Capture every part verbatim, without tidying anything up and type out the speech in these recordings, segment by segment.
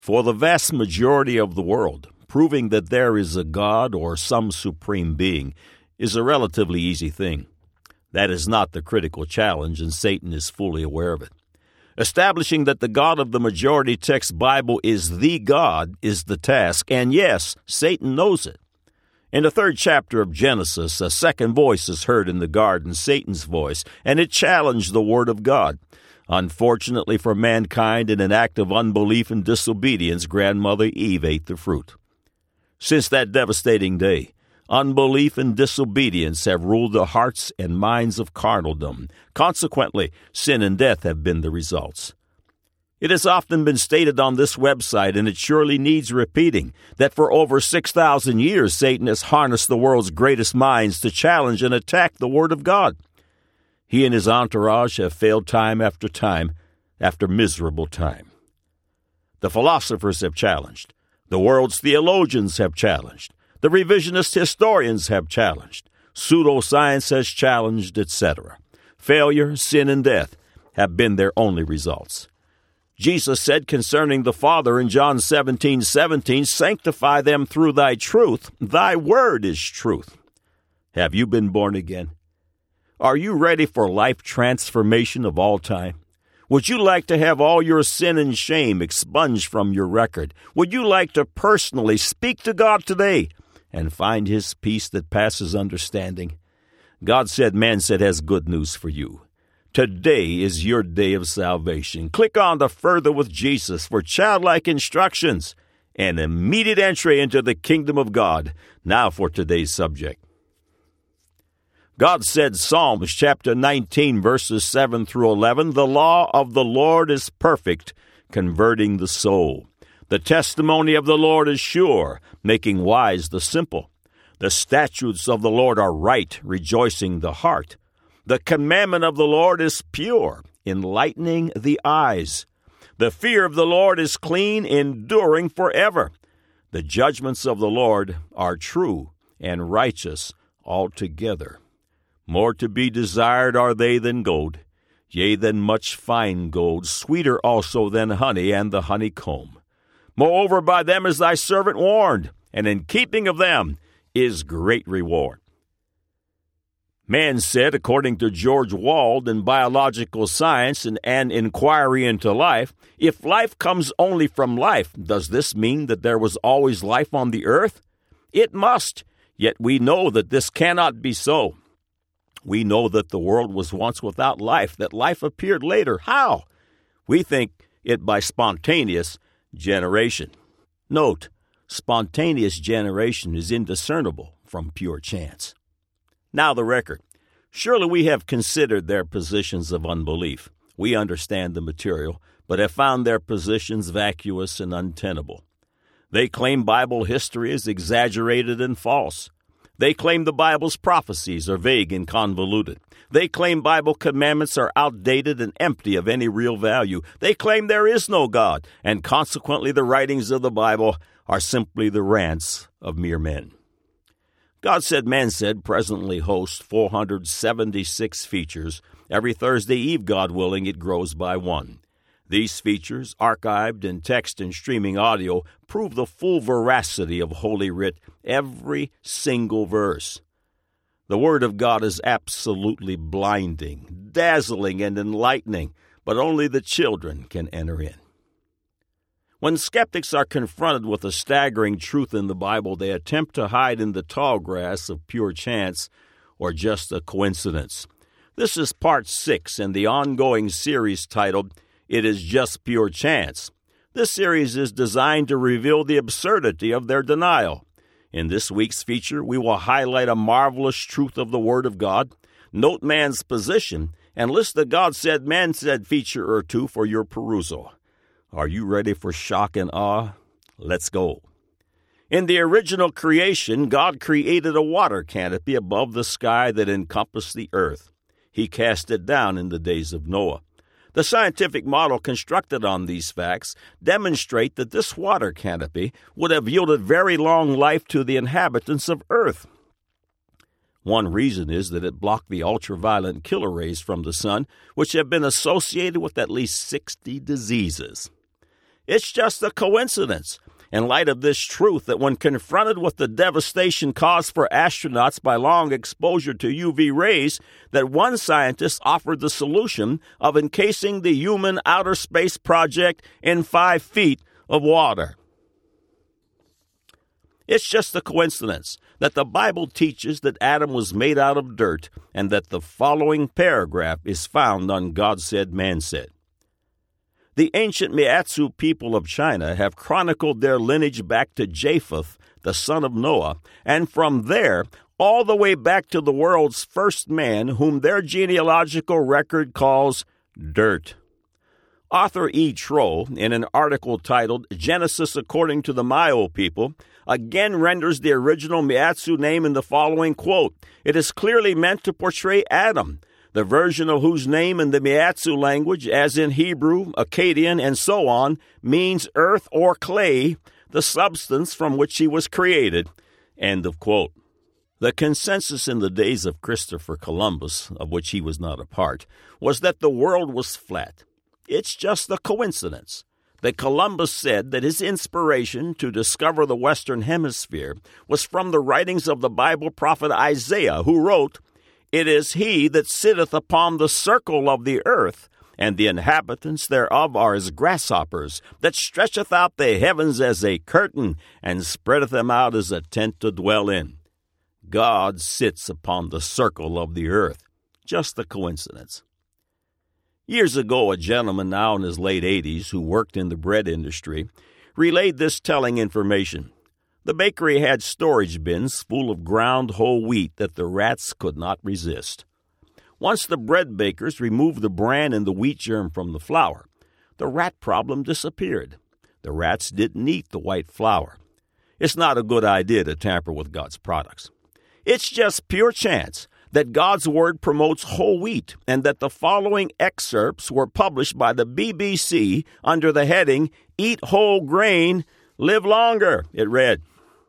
For the vast majority of the world, proving that there is a God or some supreme being is a relatively easy thing. That is not the critical challenge, and Satan is fully aware of it. Establishing that the God of the majority text Bible is the God is the task, and yes, Satan knows it. In the third chapter of Genesis, a second voice is heard in the garden, Satan's voice, and it challenged the Word of God. Unfortunately for mankind, in an act of unbelief and disobedience, grandmother Eve ate the fruit. Since that devastating day, unbelief and disobedience have ruled the hearts and minds of carnaldom. Consequently, sin and death have been the results. It has often been stated on this website, and it surely needs repeating, that for over six thousand years Satan has harnessed the world's greatest minds to challenge and attack the Word of God. He and his entourage have failed time after time after miserable time. The philosophers have challenged. The world's theologians have challenged. The revisionist historians have challenged. Pseudoscience has challenged, et cetera. Failure, sin, and death have been their only results. Jesus said concerning the Father in John seventeen seventeen, "Sanctify them through thy truth. Thy word is truth." Have you been born again? Are you ready for life transformation of all time? Would you like to have all your sin and shame expunged from your record? Would you like to personally speak to God today and find His peace that passes understanding? God Said, Man Said has good news for you. Today is your day of salvation. Click on the Further with Jesus for childlike instructions and immediate entry into the kingdom of God. Now for today's subject. God said, Psalms chapter nineteen, verses seven through eleven, "The law of the Lord is perfect, converting the soul. The testimony of the Lord is sure, making wise the simple. The statutes of the Lord are right, rejoicing the heart. The commandment of the Lord is pure, enlightening the eyes. The fear of the Lord is clean, enduring forever. The judgments of the Lord are true and righteous altogether. More to be desired are they than gold, yea, than much fine gold, sweeter also than honey and the honeycomb. Moreover, by them is thy servant warned, and in keeping of them is great reward." Man said, according to George Wald in Biological Science and an Inquiry into Life, if life comes only from life, does this mean that there was always life on the earth? It must, yet we know that this cannot be so. We know that the world was once without life, that life appeared later. How? We think it by spontaneous generation. Note, spontaneous generation is indiscernible from pure chance. Now the record. Surely we have considered their positions of unbelief. We understand the material, but have found their positions vacuous and untenable. They claim Bible history is exaggerated and false. They claim the Bible's prophecies are vague and convoluted. They claim Bible commandments are outdated and empty of any real value. They claim there is no God, and consequently the writings of the Bible are simply the rants of mere men. God Said, Man Said presently hosts four hundred seventy-six features. Every Thursday Eve, God willing, it grows by one. These features, archived in text and streaming audio, prove the full veracity of Holy Writ, every single verse. The Word of God is absolutely blinding, dazzling, and enlightening, but only the children can enter in. When skeptics are confronted with a staggering truth in the Bible, they attempt to hide in the tall grass of pure chance or just a coincidence. This is part six in the ongoing series titled, It is Just Pure Chance. This series is designed to reveal the absurdity of their denial. In this week's feature, we will highlight a marvelous truth of the Word of God, note man's position, and list the God Said, Man Said feature or two for your perusal. Are you ready for shock and awe? Let's go. In the original creation, God created a water canopy above the sky that encompassed the earth. He cast it down in the days of Noah. The scientific model constructed on these facts demonstrate that this water canopy would have yielded very long life to the inhabitants of earth. One reason is that it blocked the ultraviolet killer rays from the sun, which have been associated with at least sixty diseases. It's just a coincidence, in light of this truth, that when confronted with the devastation caused for astronauts by long exposure to U V rays, that one scientist offered the solution of encasing the human outer space project in five feet of water. It's just a coincidence that the Bible teaches that Adam was made out of dirt and that the following paragraph is found on God Said, Man Said. The ancient Miatsu people of China have chronicled their lineage back to Japheth, the son of Noah, and from there all the way back to the world's first man, whom their genealogical record calls dirt. Author E. Troll, in an article titled Genesis According to the Maya People, again renders the original Miatsu name in the following quote, "It is clearly meant to portray Adam, the version of whose name in the Miatsu language, as in Hebrew, Akkadian, and so on, means earth or clay, the substance from which he was created." End of quote. The consensus in the days of Christopher Columbus, of which he was not a part, was that the world was flat. It's just a coincidence that Columbus said that his inspiration to discover the Western Hemisphere was from the writings of the Bible prophet Isaiah, who wrote, "It is he that sitteth upon the circle of the earth, and the inhabitants thereof are as grasshoppers, that stretcheth out the heavens as a curtain, and spreadeth them out as a tent to dwell in." God sits upon the circle of the earth. Just a coincidence. Years ago, a gentleman now in his late eighties who worked in the bread industry relayed this telling information. The bakery had storage bins full of ground whole wheat that the rats could not resist. Once the bread bakers removed the bran and the wheat germ from the flour, the rat problem disappeared. The rats didn't eat the white flour. It's not a good idea to tamper with God's products. It's just pure chance that God's Word promotes whole wheat, and that the following excerpts were published by the B B C under the heading, "Eat Whole Grain, Live Longer." It read,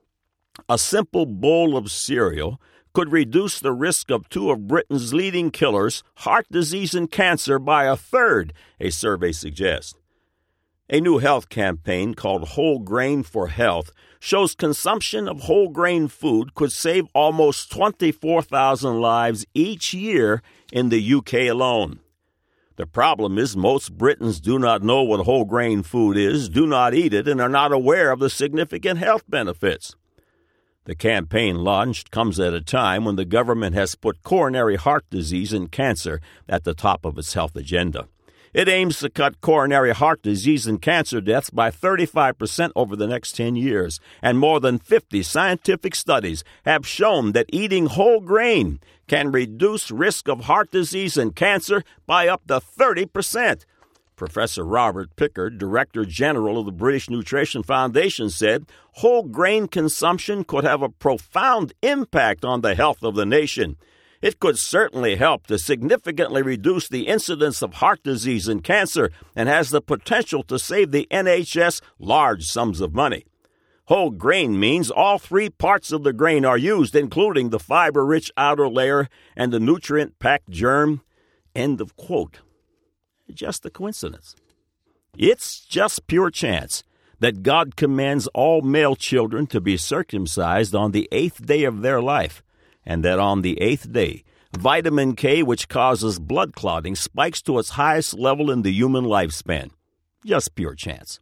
"A simple bowl of cereal could reduce the risk of two of Britain's leading killers, heart disease and cancer, by a third," a survey suggests. A new health campaign called Whole Grain for Health shows consumption of whole grain food could save almost twenty-four thousand lives each year in the U K alone. The problem is most Britons do not know what whole grain food is, do not eat it, and are not aware of the significant health benefits. The campaign launched comes at a time when the government has put coronary heart disease and cancer at the top of its health agenda. It aims to cut coronary heart disease and cancer deaths by thirty-five percent over the next ten years, and more than fifty scientific studies have shown that eating whole grain can reduce risk of heart disease and cancer by up to thirty percent. Professor Robert Pickard, Director General of the British Nutrition Foundation, said whole grain consumption could have a profound impact on the health of the nation. It could certainly help to significantly reduce the incidence of heart disease and cancer, and has the potential to save the N H S large sums of money. Whole grain means all three parts of the grain are used, including the fiber-rich outer layer and the nutrient-packed germ. End of quote. Just a coincidence. It's just pure chance that God commands all male children to be circumcised on the eighth day of their life, and that on the eighth day, vitamin K, which causes blood clotting, spikes to its highest level in the human lifespan. Just pure chance.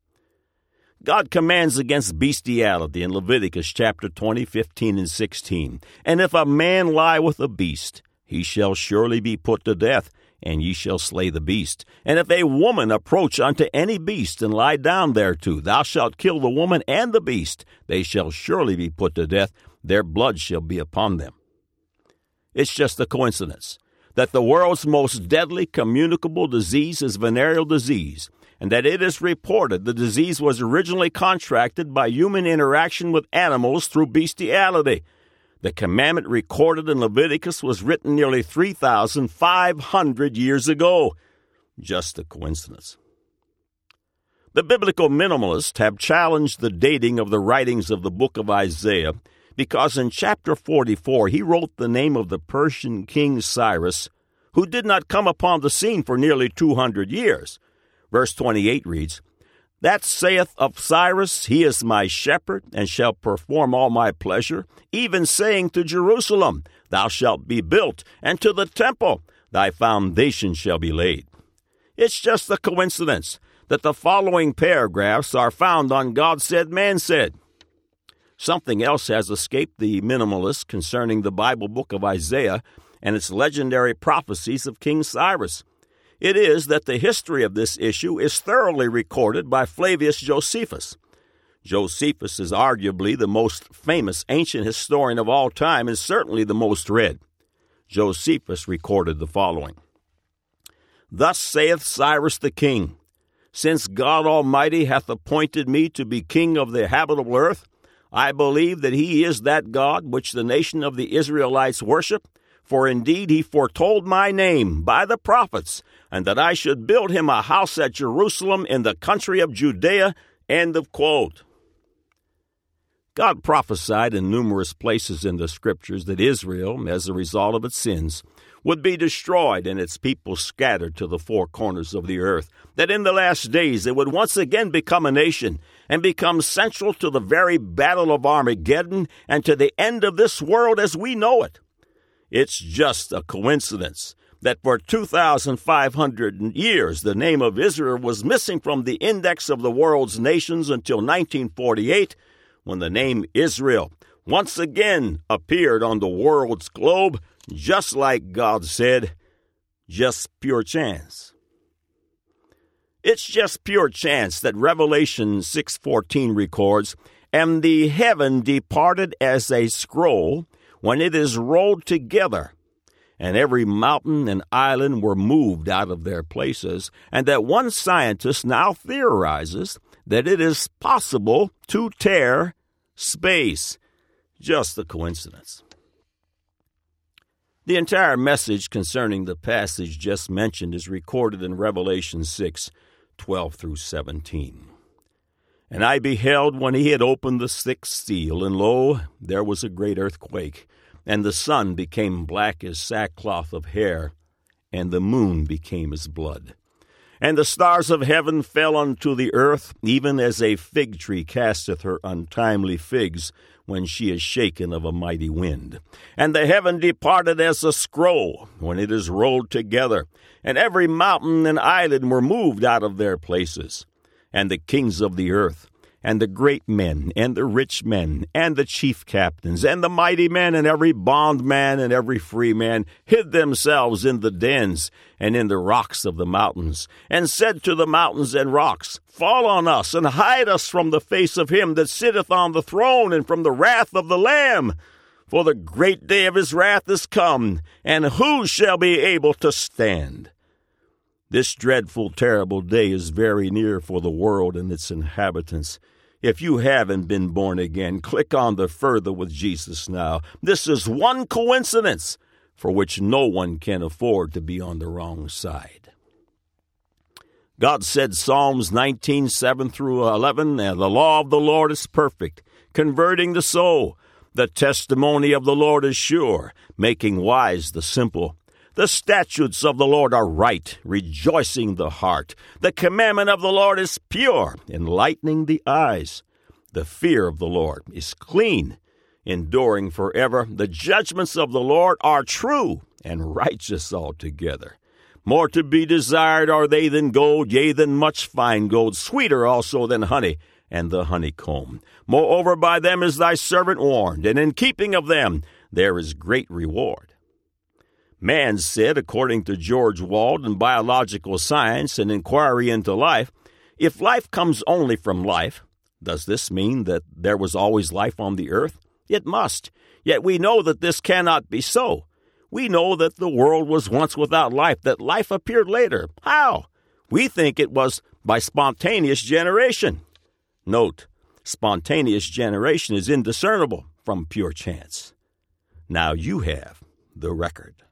God commands against bestiality in Leviticus chapter twenty, fifteen, and sixteen. "And if a man lie with a beast, he shall surely be put to death, and ye shall slay the beast. And if a woman approach unto any beast and lie down thereto, thou shalt kill the woman and the beast. They shall surely be put to death. Their blood shall be upon them." It's just a coincidence that the world's most deadly communicable disease is venereal disease, and that it is reported the disease was originally contracted by human interaction with animals through bestiality. The commandment recorded in Leviticus was written nearly three thousand five hundred years ago. Just a coincidence. The biblical minimalists have challenged the dating of the writings of the book of Isaiah because in chapter forty-four he wrote the name of the Persian king Cyrus, who did not come upon the scene for nearly two hundred years. Verse twenty-eight reads, That saith of Cyrus, he is my shepherd, and shall perform all my pleasure, even saying to Jerusalem, thou shalt be built, and to the temple, thy foundation shall be laid. It's just a coincidence that the following paragraphs are found on God Said, Man Said. Something else has escaped the minimalists concerning the Bible book of Isaiah and its legendary prophecies of King Cyrus. It is that the history of this issue is thoroughly recorded by Flavius Josephus. Josephus is arguably the most famous ancient historian of all time and certainly the most read. Josephus recorded the following. Thus saith Cyrus the king, since God Almighty hath appointed me to be king of the habitable earth, I believe that he is that God which the nation of the Israelites worship, for indeed he foretold my name by the prophets, and that I should build him a house at Jerusalem in the country of Judea. End of quote. God prophesied in numerous places in the Scriptures that Israel, as a result of its sins, would be destroyed and its people scattered to the four corners of the earth, that in the last days it would once again become a nation and become central to the very battle of Armageddon and to the end of this world as we know it. It's just a coincidence that for two thousand five hundred years the name of Israel was missing from the index of the world's nations until nineteen forty-eight, when the name Israel once again appeared on the world's globe, just like God said, just pure chance. It's just pure chance that Revelation six fourteen records, and the heaven departed as a scroll when it is rolled together, and every mountain and island were moved out of their places, and that one scientist now theorizes that it is possible to tear space. Just a coincidence. The entire message concerning the passage just mentioned is recorded in Revelation six, twelve through seventeen. And I beheld when he had opened the sixth seal, and lo, there was a great earthquake, and the sun became black as sackcloth of hair, and the moon became as blood. And the stars of heaven fell unto the earth, even as a fig tree casteth her untimely figs when she is shaken of a mighty wind. And the heaven departed as a scroll when it is rolled together, and every mountain and island were moved out of their places. And the kings of the earth, and the great men, and the rich men, and the chief captains, and the mighty men, and every bondman, and every free man, hid themselves in the dens, and in the rocks of the mountains, and said to the mountains and rocks, Fall on us, and hide us from the face of him that sitteth on the throne, and from the wrath of the Lamb. For the great day of his wrath is come, and who shall be able to stand? This dreadful, terrible day is very near for the world and its inhabitants. If you haven't been born again, click on the Further with Jesus now. This is one coincidence for which no one can afford to be on the wrong side. God said, Psalms nineteen, seven through eleven, and the law of the Lord is perfect, converting the soul. The testimony of the Lord is sure, making wise the simple. The statutes of the Lord are right, rejoicing the heart. The commandment of the Lord is pure, enlightening the eyes. The fear of the Lord is clean, enduring forever. The judgments of the Lord are true and righteous altogether. More to be desired are they than gold, yea, than much fine gold, sweeter also than honey and the honeycomb. Moreover, by them is thy servant warned, and in keeping of them there is great reward. Man said, according to George Wald in Biological Science, an inquiry into life, if life comes only from life, does this mean that there was always life on the earth? It must. Yet we know that this cannot be so. We know that the world was once without life, that life appeared later. How? We think it was by spontaneous generation. Note, spontaneous generation is indiscernible from pure chance. Now you have the record.